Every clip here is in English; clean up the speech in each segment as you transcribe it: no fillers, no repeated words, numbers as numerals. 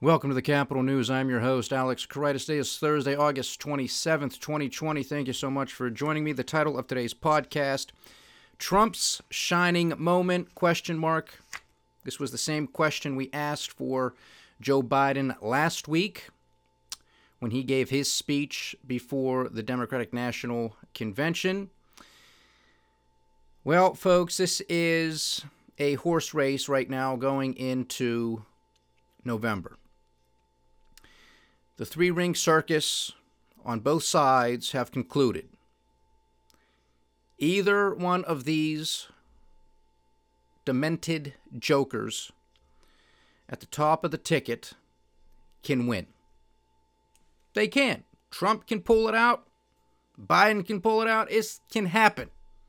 Welcome to the Capital News. I'm your host, Alex Karitis. Today is Thursday, August 27th, 2020. Thank you so much for joining me. The title of today's podcast, Trump's Shining Moment, ? This was the same question we asked for Joe Biden last week when he gave his speech before the Democratic National Convention. Well, folks, this is a horse race right now going into November. The three-ring circus on both sides have concluded. Either one of these demented jokers at the top of the ticket can win. They can. Trump can pull it out. Biden can pull it out. It can happen.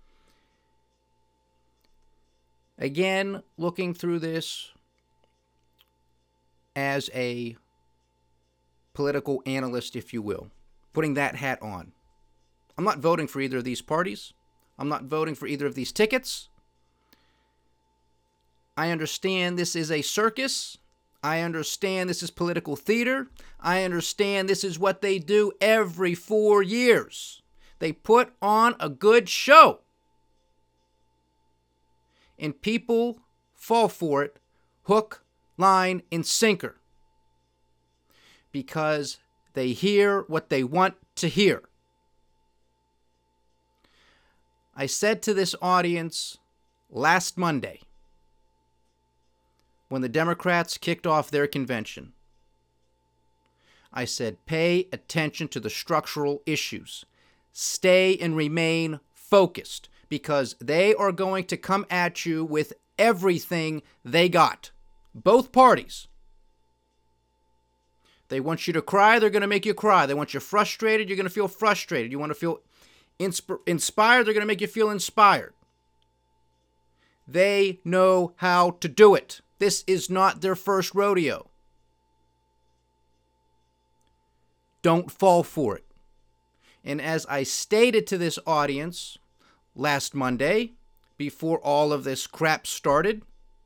Again, looking through this as a political analyst, if you will, putting that hat on. I'm not voting for either of these parties. I'm not voting for either of these tickets. I understand this is a circus. I understand this is political theater. I understand this is what they do every 4 years. They put on a good show. And people fall for it, hook, line, and sinker. Because they hear what they want to hear. I said to this audience last Monday, when the Democrats kicked off their convention, I said, pay attention to the structural issues. Stay and remain focused, because they are going to come at you with everything they got. Both parties. They want you to cry, they're going to make you cry. They want you frustrated, you're going to feel frustrated. You want to feel inspired, they're going to make you feel inspired. They know how to do it. This is not their first rodeo. Don't fall for it. And as I stated to this audience last Monday, before all of this crap started,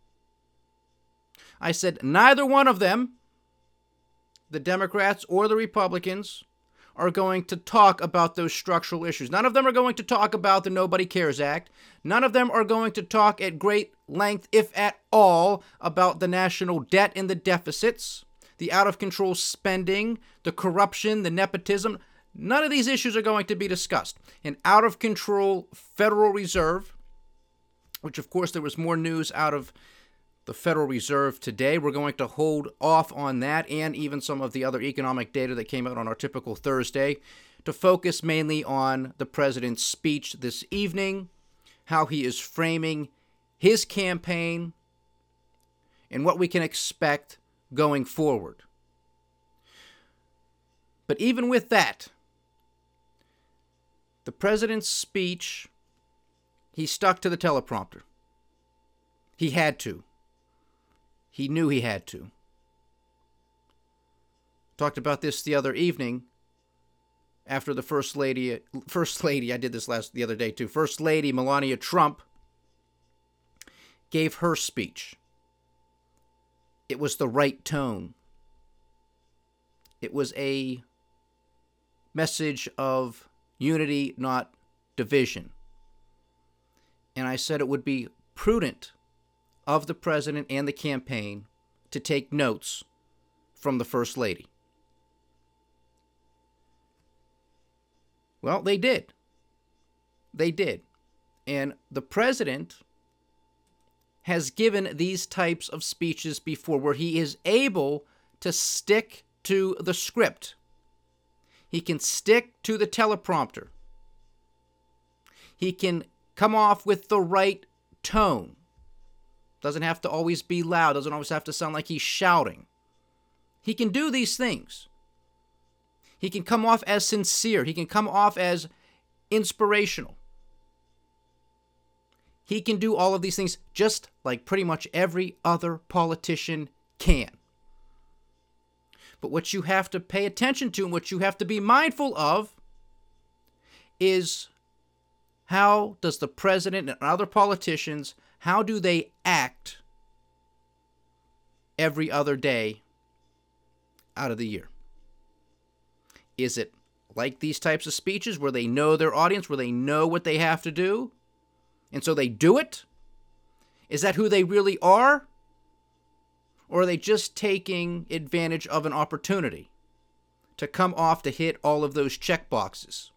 I said neither one of them, the Democrats or the Republicans, are going to talk about those structural issues. None of them are going to talk about the Nobody Cares Act. None of them are going to talk at great length, if at all, about the national debt and the deficits, the out-of-control spending, the corruption, the nepotism. None of these issues are going to be discussed. An out-of-control Federal Reserve, which, of course, there was more news out of the Federal Reserve today. We're going to hold off on that and even some of the other economic data that came out on our typical Thursday to focus mainly on the president's speech this evening, how he is framing his campaign, and what we can expect going forward. But even with that, the president's speech, he stuck to the teleprompter. He had to. He knew he had to. Talked about this the other evening after the First Lady, I did this the other day too, First Lady Melania Trump gave her speech. It was the right tone. It was a message of unity, not division. And I said it would be prudent of the president and the campaign to take notes from the First Lady. Well, they did. They did. And the president has given these types of speeches before where he is able to stick to the script. He can stick to the teleprompter. He can come off with the right tone. Doesn't have to always be loud. Doesn't always have to sound like he's shouting. He can do these things. He can come off as sincere. He can come off as inspirational. He can do all of these things just like pretty much every other politician can. But what you have to pay attention to and what you have to be mindful of is how does the president and other politicians, how do they act every other day out of the year. Is it like these types of speeches where they know their audience, where they know what they have to do, and so they do it? Is that who they really are? Or are they just taking advantage of an opportunity to come off to hit all of those check boxes?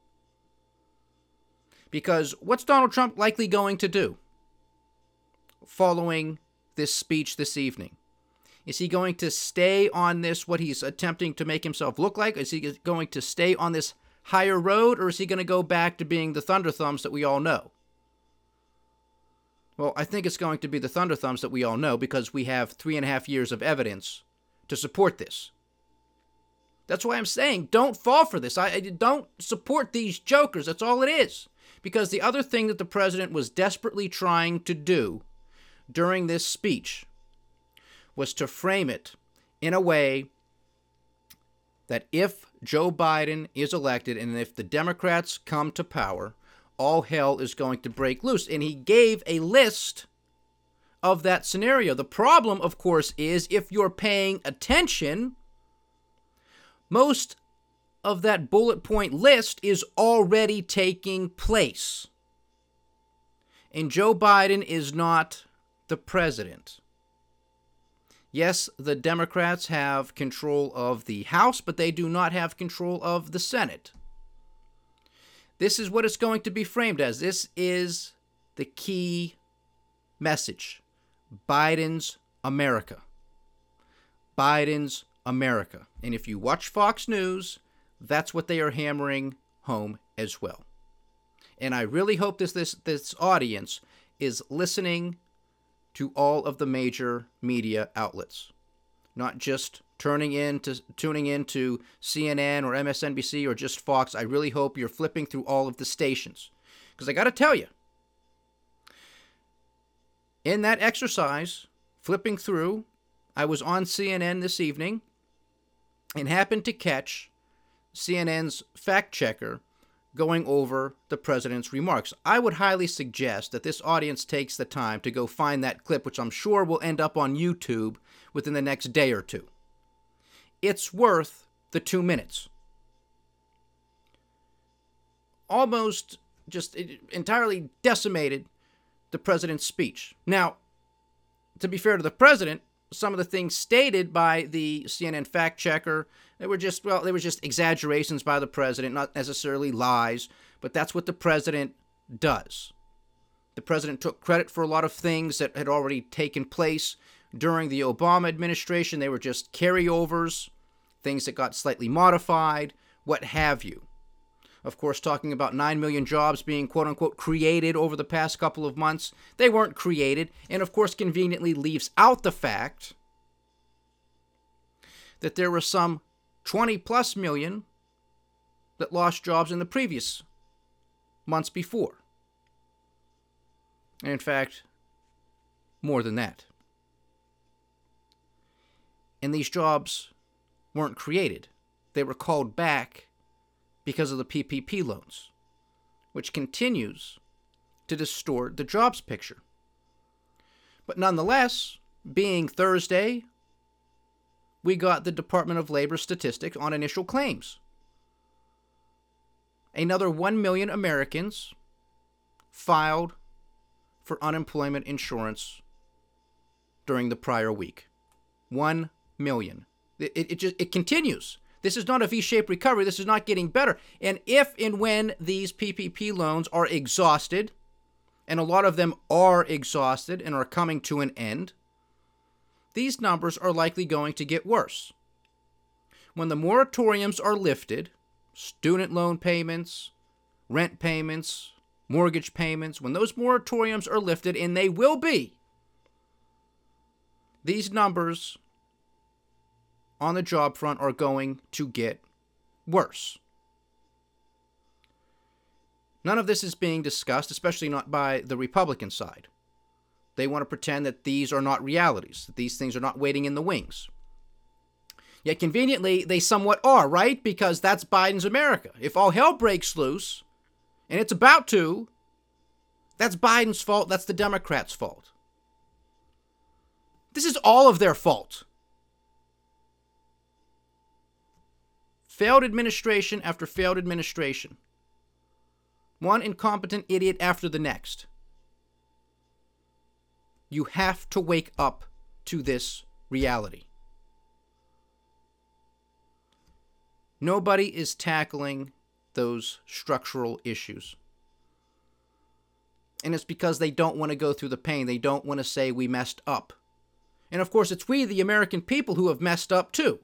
Because what's Donald Trump likely going to do following this speech this evening? Is he going to stay on this, what he's attempting to make himself look like? Is he going to stay on this higher road, or is he going to go back to being the Thunder Thumbs that we all know? Well, I think it's going to be the Thunder Thumbs that we all know, because we have 3.5 years of evidence to support this. That's why I'm saying don't fall for this. I don't support these jokers. That's all it is. Because the other thing that the president was desperately trying to do during this speech was to frame it in a way that if Joe Biden is elected and if the Democrats come to power, all hell is going to break loose. And he gave a list of that scenario. The problem, of course, is if you're paying attention, most of that bullet point list is already taking place. And Joe Biden is not the president. Yes, the Democrats have control of the House, but they do not have control of the Senate. This is what it's going to be framed as. This is the key message. Biden's America. Biden's America. And if you watch Fox News, that's what they are hammering home as well. And I really hope this audience is listening to all of the major media outlets, not just tuning into CNN or MSNBC or just Fox. I really hope you're flipping through all of the stations, because I got to tell you, in that exercise, flipping through, I was on CNN this evening and happened to catch CNN's fact checker going over the president's remarks. I would highly suggest that this audience takes the time to go find that clip, which I'm sure will end up on YouTube within the next day or two. It's worth the 2 minutes. Almost just entirely decimated the president's speech. Now, to be fair to the president, some of the things stated by the CNN fact checker, they were just exaggerations by the president, not necessarily lies, but that's what the president does. The president took credit for a lot of things that had already taken place during the Obama administration. They were just carryovers, things that got slightly modified, what have you. Of course, talking about 9 million jobs being quote-unquote created over the past couple of months. They weren't created, and of course conveniently leaves out the fact that there were some 20-plus million that lost jobs in the previous months before. And in fact, more than that. And these jobs weren't created. They were called back because of the PPP loans, which continues to distort the jobs picture. But nonetheless, being Thursday, we got the Department of Labor statistics on initial claims. Another 1 million Americans filed for unemployment insurance during the prior week. 1 million. It continues. This is not a V-shaped recovery. This is not getting better. And if and when these PPP loans are exhausted, and a lot of them are exhausted and are coming to an end, these numbers are likely going to get worse. When the moratoriums are lifted, student loan payments, rent payments, mortgage payments, when those moratoriums are lifted, and they will be, these numbers on the job front are going to get worse. None of this is being discussed, especially not by the Republican side. They want to pretend that these are not realities, that these things are not waiting in the wings. Yet conveniently, they somewhat are, right? Because that's Biden's America. If all hell breaks loose, and it's about to, that's Biden's fault, that's the Democrats' fault. This is all of their fault. failed administration after failed administration. One incompetent idiot after the next. You have to wake up to this reality. Nobody is tackling those structural issues. And it's because they don't want to go through the pain. They don't want to say we messed up. And of course, it's we, the American people, who have messed up too.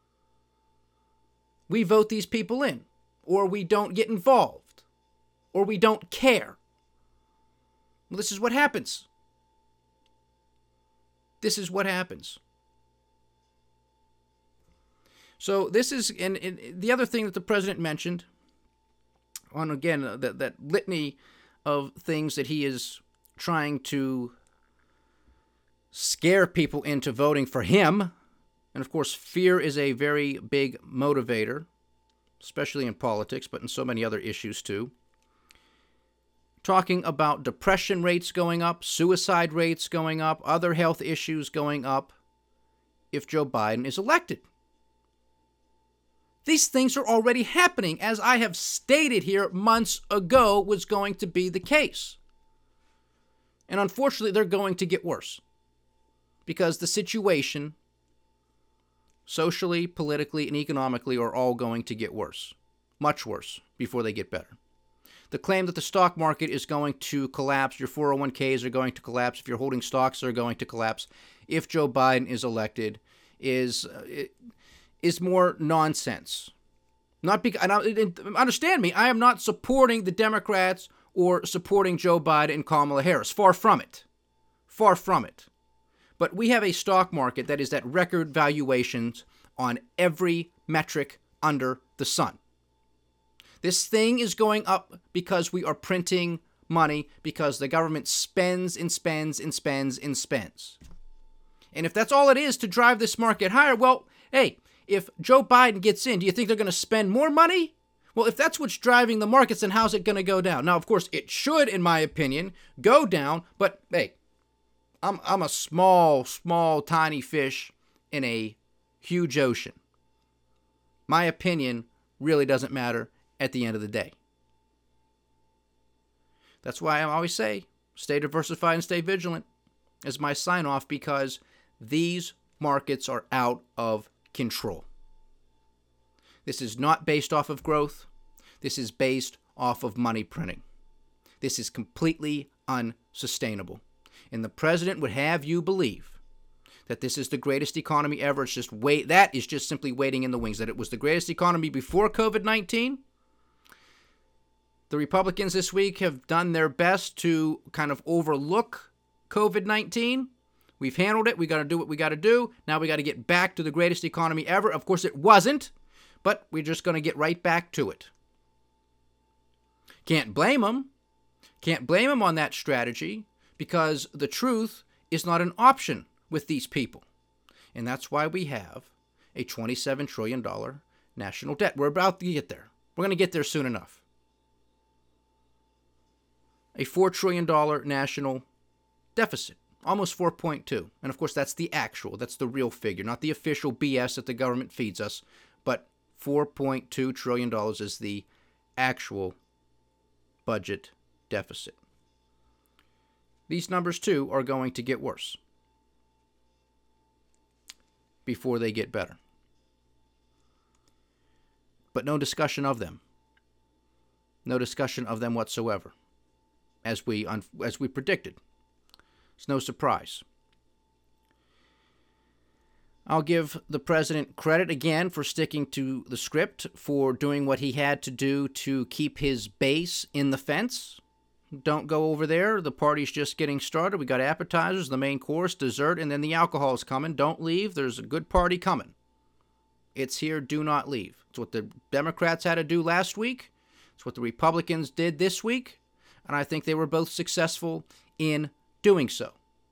We vote these people in, or we don't get involved, or we don't care. Well, this is what happens. This is what happens. So this is, and the other thing that the president mentioned, on again, that litany of things that he is trying to scare people into voting for him. And of course, fear is a very big motivator, especially in politics, but in so many other issues too. Talking about depression rates going up, suicide rates going up, other health issues going up if Joe Biden is elected. These things are already happening, as I have stated here months ago was going to be the case. And unfortunately, they're going to get worse because the situation, socially, politically, and economically, are all going to get worse, much worse, before they get better. The claim that the stock market is going to collapse, your 401ks are going to collapse, if you're holding stocks are going to collapse, if Joe Biden is elected, is more nonsense. Not because, understand me, I am not supporting the Democrats or supporting Joe Biden and Kamala Harris. Far from it. Far from it. But we have a stock market that is at record valuations on every metric under the sun. This thing is going up because we are printing money, because the government spends and spends and spends and spends. And if that's all it is to drive this market higher, well, hey, if Joe Biden gets in, do you think they're going to spend more money? Well, if that's what's driving the markets, then how's it going to go down? Now, of course, it should, in my opinion, go down. But, hey, I'm a small, tiny fish in a huge ocean. My opinion really doesn't matter at the end of the day. That's why I always say, stay diversified and stay vigilant as my sign-off, because these markets are out of control. This is not based off of growth. This is based off of money printing. This is completely unsustainable. And the president would have you believe that this is the greatest economy ever. It's just that is just simply waiting in the wings, that it was the greatest economy before COVID-19. The Republicans this week have done their best to kind of overlook COVID-19. We've handled it. We got to do what we got to do. Now we got to get back to the greatest economy ever. Of course, it wasn't, but we're just going to get right back to it. Can't blame them. Can't blame them on that strategy, because the truth is not an option with these people. And that's why we have a $27 trillion national debt. We're about to get there. We're going to get there soon enough. A $4 trillion national deficit. Almost 4.2. And of course, that's the actual, that's the real figure, not the official BS that the government feeds us, but $4.2 trillion is the actual budget deficit. These numbers, too, are going to get worse before they get better. But no discussion of them. No discussion of them whatsoever, as we predicted. It's no surprise. I'll give the president credit again for sticking to the script, for doing what he had to do to keep his base in the fence. Don't go over there. The party's just getting started. We got appetizers, the main course, dessert, and then the alcohol is coming. Don't leave. There's a good party coming. It's here. Do not leave. It's what the Democrats had to do last week. It's what the Republicans did this week. And I think they were both successful in doing so.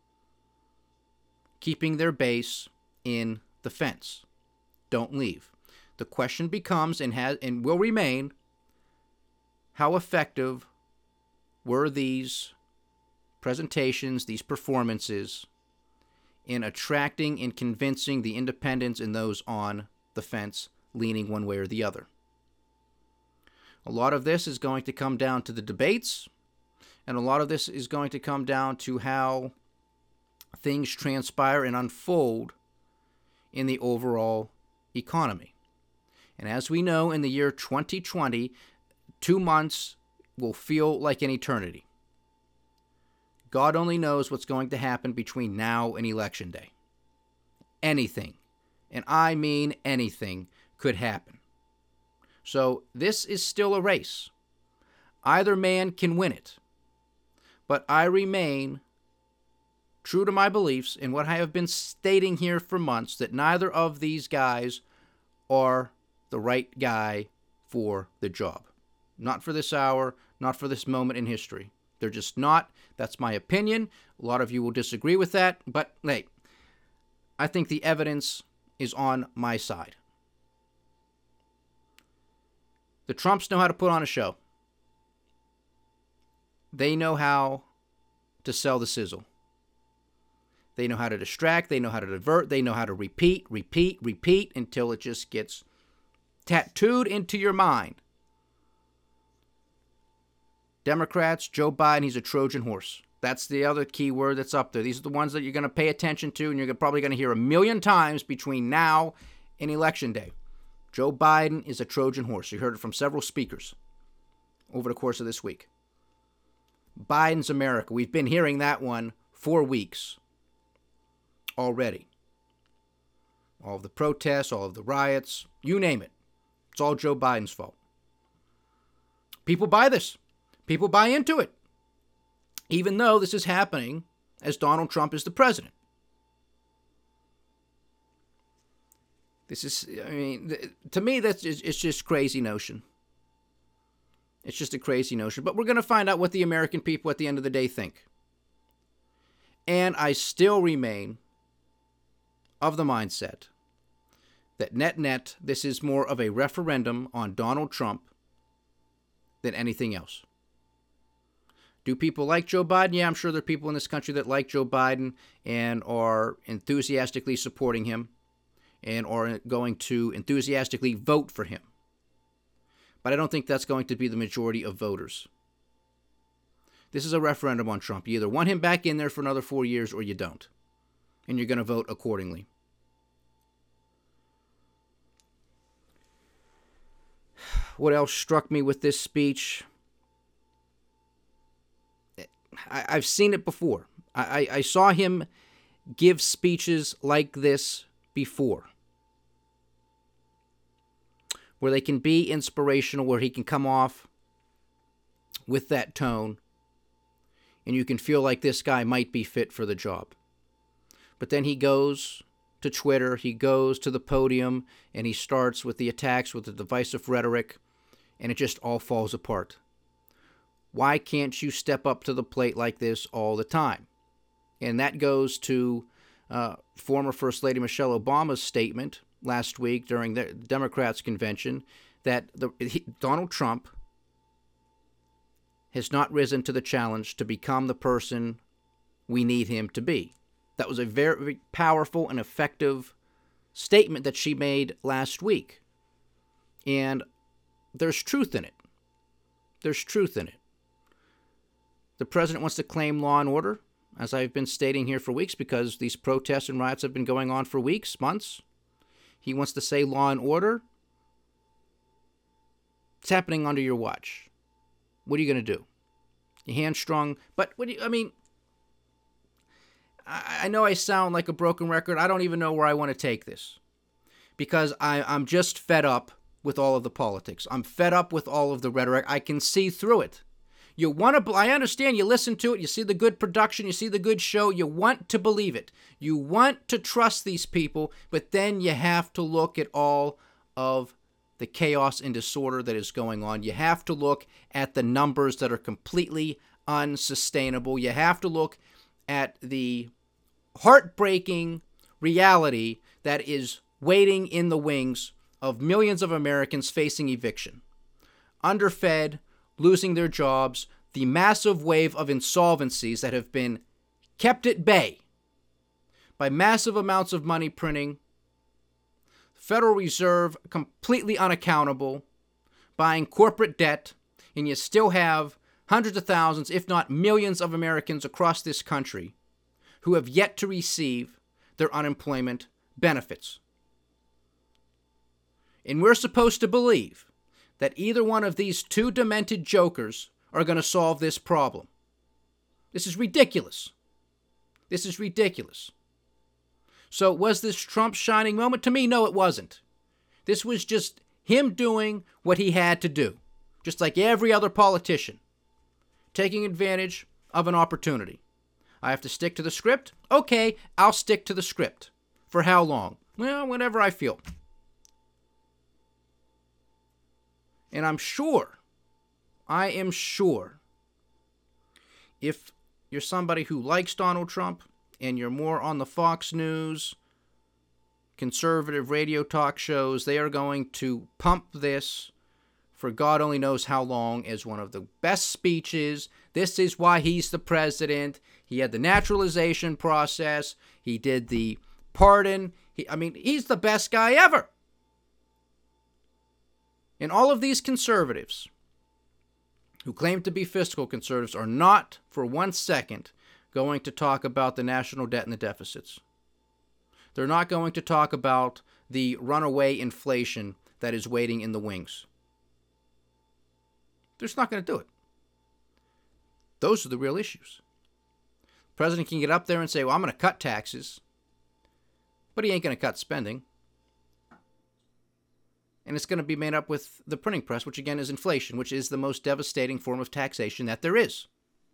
Keeping their base in the fence. Don't leave. The question becomes, and will remain, how effective were these presentations, these performances, in attracting and convincing the independents and those on the fence leaning one way or the other. A lot of this is going to come down to the debates, and a lot of this is going to come down to how things transpire and unfold in the overall economy. And as we know, in the year 2020, 2 months will feel like an eternity. God only knows what's going to happen between now and Election Day. Anything, and I mean anything, could happen. So this is still a race. Either man can win it. But I remain true to my beliefs in what I have been stating here for months, that neither of these guys are the right guy for the job. Not for this hour, not for this moment in history. They're just not. That's my opinion. A lot of you will disagree with that, but hey, I think the evidence is on my side. The Trumps know how to put on a show. They know how to sell the sizzle. They know how to distract. They know how to divert. They know how to repeat until it just gets tattooed into your mind. Democrats, Joe Biden, he's a Trojan horse. That's the other key word that's up there. These are the ones that you're going to pay attention to, and you're probably going to hear a million times between now and Election Day. Joe Biden is a Trojan horse. You heard it from several speakers over the course of this week. Biden's America. We've been hearing that one for weeks already. All of the protests, all of the riots, you name it. It's all Joe Biden's fault. People buy this. People buy into it. Even though this is happening as Donald Trump is the president. This is, to me, it's just crazy notion. It's just a crazy notion. But we're going to find out what the American people at the end of the day think. And I still remain of the mindset that net, this is more of a referendum on Donald Trump than anything else. Do people like Joe Biden? Yeah, I'm sure there are people in this country that like Joe Biden and are enthusiastically supporting him and are going to enthusiastically vote for him. But I don't think that's going to be the majority of voters. This is a referendum on Trump. You either want him back in there for another 4 years or you don't. And you're going to vote accordingly. What else struck me with this speech? I've seen it before. I saw him give speeches like this before, where they can be inspirational, where he can come off with that tone, and you can feel like this guy might be fit for the job. But then he goes to Twitter, he goes to the podium, and he starts with the attacks, with the divisive rhetoric, and it just all falls apart. Why can't you step up to the plate like this all the time? And that goes to former First Lady Michelle Obama's statement last week during the Democrats' convention that Donald Trump has not risen to the challenge to become the person we need him to be. That was a very, very powerful and effective statement that she made last week. And there's truth in it. There's truth in it. The president wants to claim law and order, as I've been stating here for weeks, because these protests and riots have been going on for weeks, months. He wants to say law and order. It's happening under your watch. What are you going to do? Your hand strong, but what do you, I know I sound like a broken record. I don't even know where I want to take this, because I'm just fed up with all of the politics. I'm fed up with all of the rhetoric. I can see through it. You want to, I understand, you listen to it, you see the good production, you see the good show, you want to believe it. You want to trust these people, but then you have to look at all of the chaos and disorder that is going on. You have to look at the numbers that are completely unsustainable. You have to look at the heartbreaking reality that is waiting in the wings of millions of Americans facing eviction. Underfed, losing their jobs, the massive wave of insolvencies that have been kept at bay by massive amounts of money printing, Federal Reserve completely unaccountable, buying corporate debt, and you still have hundreds of thousands, if not millions of Americans across this country who have yet to receive their unemployment benefits. And we're supposed to believe that either one of these two demented jokers are going to solve this problem. This is ridiculous. This is ridiculous. So was this Trump's shining moment? To me, no, it wasn't. This was just him doing what he had to do, just like every other politician, taking advantage of an opportunity. I have to stick to the script? Okay, I'll stick to the script. For how long? Well, whenever I feel. And I am sure, if you're somebody who likes Donald Trump and you're more on the Fox News, conservative radio talk shows, they are going to pump this for God only knows how long as one of the best speeches. This is why he's the president. He had the naturalization process. He did the pardon. He's the best guy ever. And all of these conservatives who claim to be fiscal conservatives are not for 1 second going to talk about the national debt and the deficits. They're not going to talk about the runaway inflation that is waiting in the wings. They're just not going to do it. Those are the real issues. The president can get up there and say, well, I'm going to cut taxes, but he ain't going to cut spending. And it's going to be made up with the printing press, which again is inflation, which is the most devastating form of taxation that there is.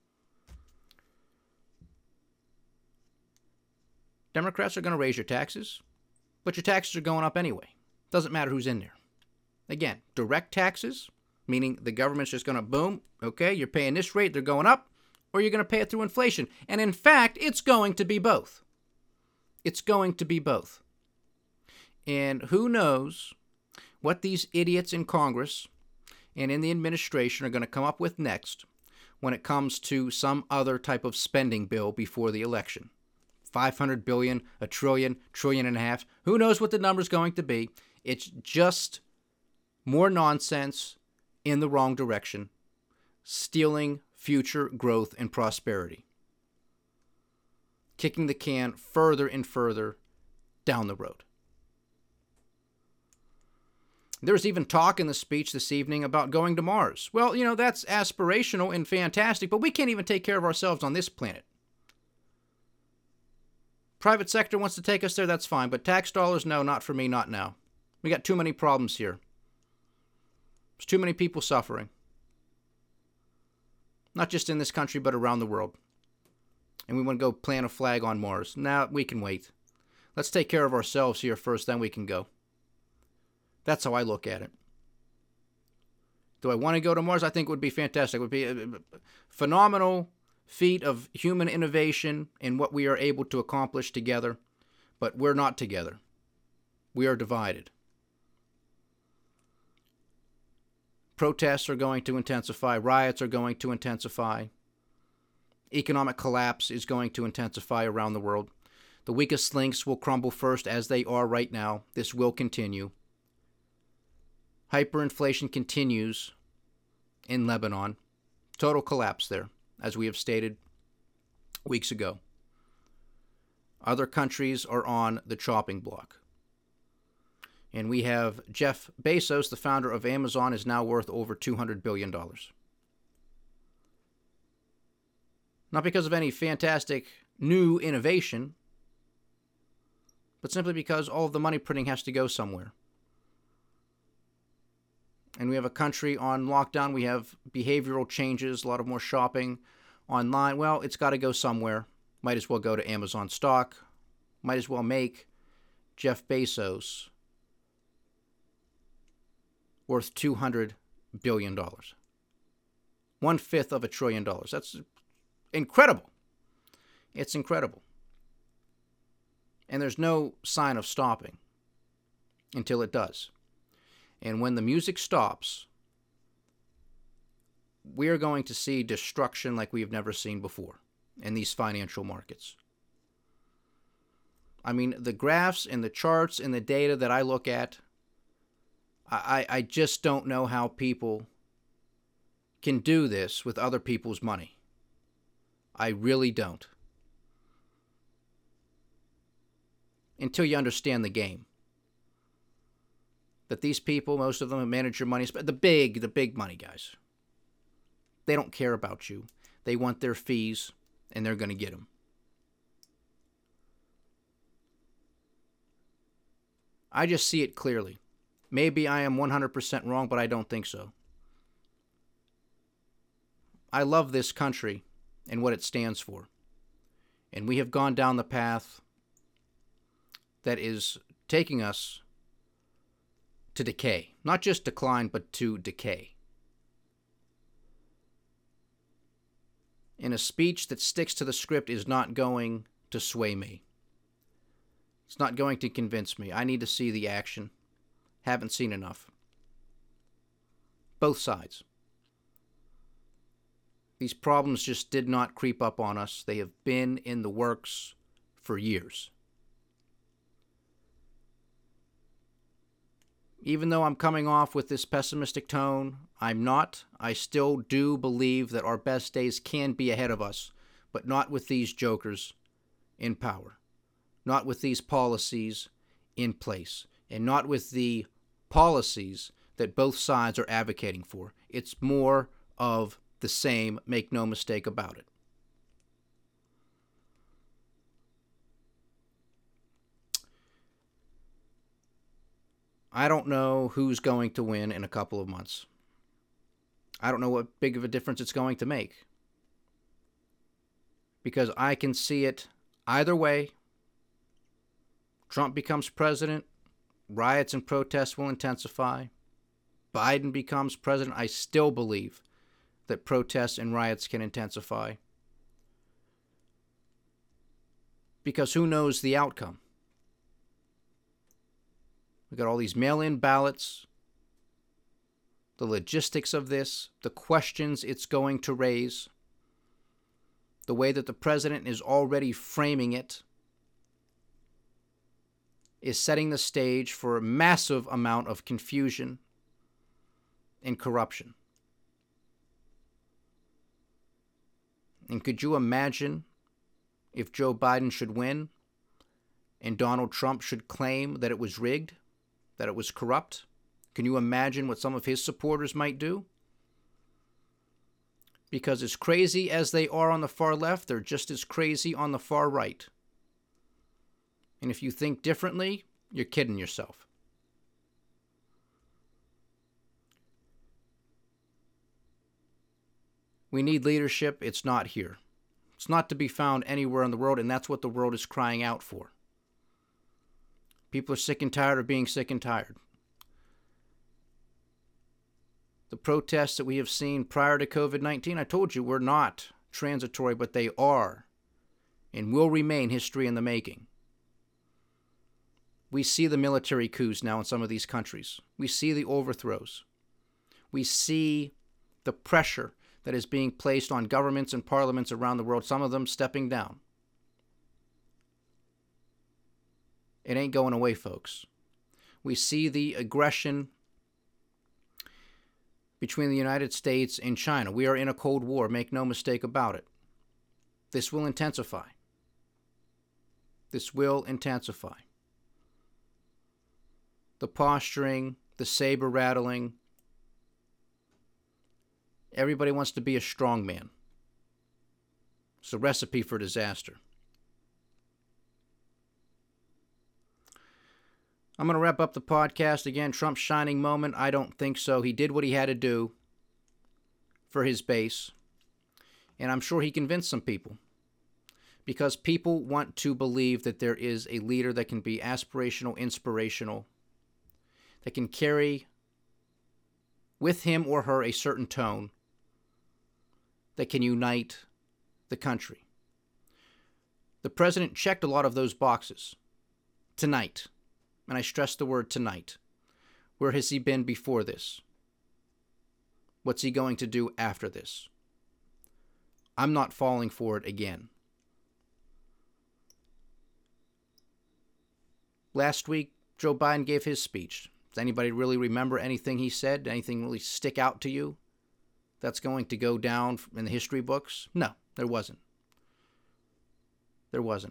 Democrats are going to raise your taxes, but your taxes are going up anyway. Doesn't matter who's in there. Again, direct taxes, meaning the government's just going to boom, okay, you're paying this rate, they're going up, or you're going to pay it through inflation. And in fact, it's going to be both. It's going to be both. And who knows what these idiots in Congress and in the administration are going to come up with next when it comes to some other type of spending bill before the election. $500 billion, $1 trillion, $1.5 trillion. Who knows what the number's going to be? It's just more nonsense in the wrong direction, stealing future growth and prosperity, kicking the can further and further down the road. There's even talk in the speech this evening about going to Mars. Well, that's aspirational and fantastic, but we can't even take care of ourselves on this planet. Private sector wants to take us there, that's fine, but tax dollars, no, not for me, not now. We got too many problems here. There's too many people suffering. Not just in this country, but around the world. And we want to go plant a flag on Mars. Now, we can wait. Let's take care of ourselves here first, then we can go. That's how I look at it. Do I want to go to Mars? I think it would be fantastic. It would be a phenomenal feat of human innovation in what we are able to accomplish together. But we're not together. We are divided. Protests are going to intensify. Riots are going to intensify. Economic collapse is going to intensify around the world. The weakest links will crumble first, as they are right now. This will continue. Hyperinflation continues in Lebanon. Total collapse there, as we have stated weeks ago. Other countries are on the chopping block. And we have Jeff Bezos, the founder of Amazon, is now worth over $200 billion. Not because of any fantastic new innovation, but simply because all of the money printing has to go somewhere. And we have a country on lockdown. We have behavioral changes, a lot of more shopping online. Well, it's got to go somewhere. Might as well go to Amazon stock. Might as well make Jeff Bezos worth $200 billion. 1/5 of $1 trillion. That's incredible. It's incredible. And there's no sign of stopping until it does. And when the music stops, we are going to see destruction like we have never seen before in these financial markets. I mean, the graphs and the charts and the data that I look at, I just don't know how people can do this with other people's money. I really don't. Until you understand the game. That these people, most of them manage your money, the big money guys. They don't care about you. They want their fees, and they're going to get them. I just see it clearly. Maybe I am 100% wrong, but I don't think so. I love this country and what it stands for. And we have gone down the path that is taking us to decay. Not just decline, but to decay. And a speech that sticks to the script is not going to sway me. It's not going to convince me. I need to see the action. Haven't seen enough. Both sides. These problems just did not creep up on us. They have been in the works for years. Even though I'm coming off with this pessimistic tone, I'm not. I still do believe that our best days can be ahead of us, but not with these jokers in power, not with these policies in place, and not with the policies that both sides are advocating for. It's more of the same, make no mistake about it. I don't know who's going to win in a couple of months. I don't know what big of a difference it's going to make. Because I can see it either way. Trump becomes president, riots and protests will intensify. Biden becomes president. I still believe that protests and riots can intensify. Because who knows the outcome? We've got all these mail-in ballots, the logistics of this, the questions it's going to raise, the way that the president is already framing it is setting the stage for a massive amount of confusion and corruption. And could you imagine if Joe Biden should win and Donald Trump should claim that it was rigged? That it was corrupt? Can you imagine what some of his supporters might do? Because as crazy as they are on the far left, they're just as crazy on the far right. And if you think differently, you're kidding yourself. We need leadership. It's not here. It's not to be found anywhere in the world, and that's what the world is crying out for. People are sick and tired of being sick and tired. The protests that we have seen prior to COVID-19, I told you, were not transitory, but they are and will remain history in the making. We see the military coups now in some of these countries. We see the overthrows. We see the pressure that is being placed on governments and parliaments around the world, some of them stepping down. It ain't going away, folks. We see the aggression between the United States and China. We are in a Cold War, make no mistake about it. This will intensify. This will intensify. The posturing, the saber rattling. Everybody wants to be a strong man. It's a recipe for disaster. I'm going to wrap up the podcast again. Trump's shining moment? I don't think so. He did what he had to do for his base. And I'm sure he convinced some people. Because people want to believe that there is a leader that can be aspirational, inspirational, that can carry with him or her a certain tone, that can unite the country. The president checked a lot of those boxes tonight. And I stress the word tonight. Where has he been before this? What's he going to do after this? I'm not falling for it again. Last week, Joe Biden gave his speech. Does anybody really remember anything he said? Anything really stick out to you that's going to go down in the history books? No, there wasn't. There wasn't.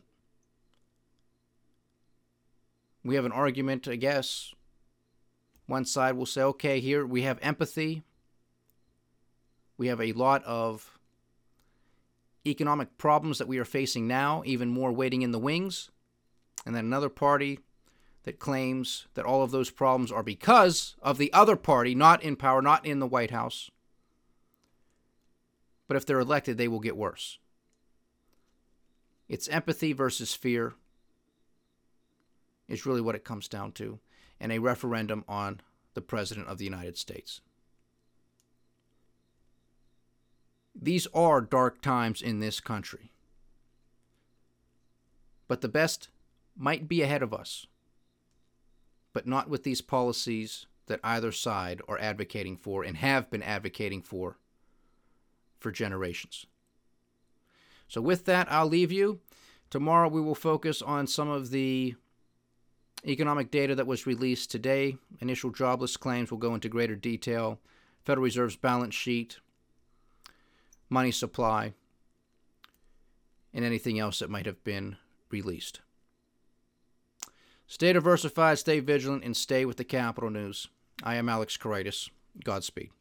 We have an argument, I guess. One side will say, okay, here we have empathy. We have a lot of economic problems that we are facing now, even more waiting in the wings. And then another party that claims that all of those problems are because of the other party, not in power, not in the White House. But if they're elected, they will get worse. It's empathy versus fear is really what it comes down to, and a referendum on the President of the United States. These are dark times in this country. But the best might be ahead of us, but not with these policies that either side are advocating for and have been advocating for generations. So with that, I'll leave you. Tomorrow we will focus on some of the economic data that was released today. Initial jobless claims will go into greater detail. Federal Reserve's balance sheet, money supply, and anything else that might have been released. Stay diversified, stay vigilant, and stay with the Capital News. I am Alex Koritis. Godspeed.